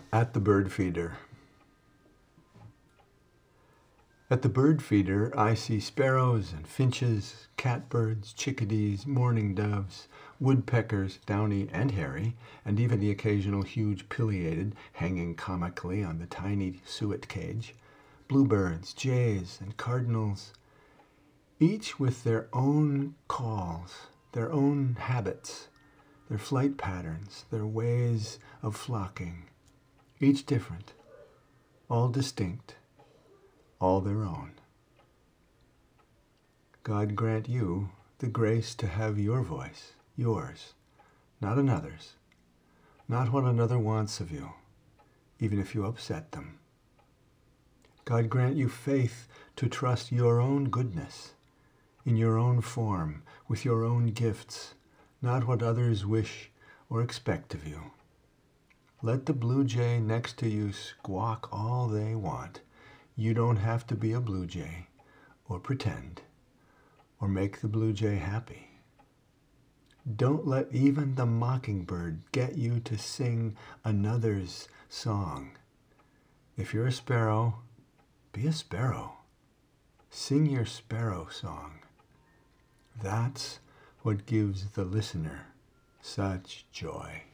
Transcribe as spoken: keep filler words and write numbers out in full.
At the Bird Feeder. At the bird feeder, I see sparrows and finches, catbirds, chickadees, mourning doves, woodpeckers, downy and hairy, and even the occasional huge pileated hanging comically on the tiny suet cage, bluebirds, jays, and cardinals, each with their own calls, their own habits, their flight patterns, their ways of flocking, each different, all distinct, all their own. God grant you the grace to have your voice, yours, not another's, not what another wants of you, even if you upset them. God grant you faith to trust your own goodness, in your own form, with your own gifts, not what others wish or expect of you. Let the blue jay next to you squawk all they want. You don't have to be a blue jay, or pretend, or make the blue jay happy. Don't let even the mockingbird get you to sing another's song. If you're a sparrow, be a sparrow. Sing your sparrow song. That's what gives the listener such joy.